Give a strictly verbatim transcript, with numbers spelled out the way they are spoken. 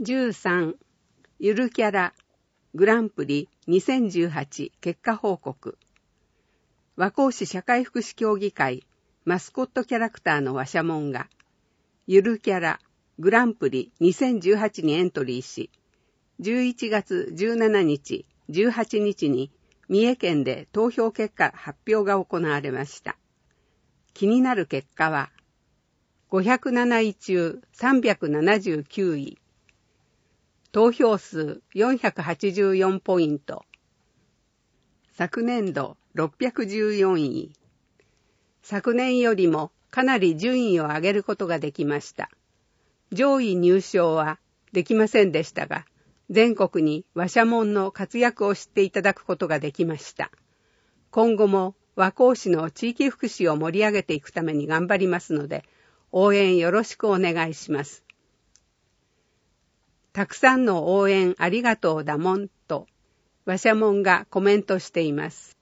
じゅうさんゆるキャラグランプリにせんじゅうはち結果報告。和光市社会福祉協議会マスコットキャラクターのわしゃもんがゆるキャラグランプリにせんじゅうはちにエントリーし、じゅういちがつじゅうしちにち、じゅうはちにちに三重県で投票結果発表が行われました。気になる結果はごひゃくなない中さんびゃくななじゅうきゅうい、投票数よんひゃくはちじゅうよんポイント、昨年度ろっぴゃくじゅうよんい、昨年よりもかなり順位を上げることができました。上位入賞はできませんでしたが、全国にわしゃもんの活躍を知っていただくことができました。今後も和光市の地域福祉を盛り上げていくために頑張りますので、応援よろしくお願いします。たくさんの応援ありがとうだもんと、わしゃもんがコメントしています。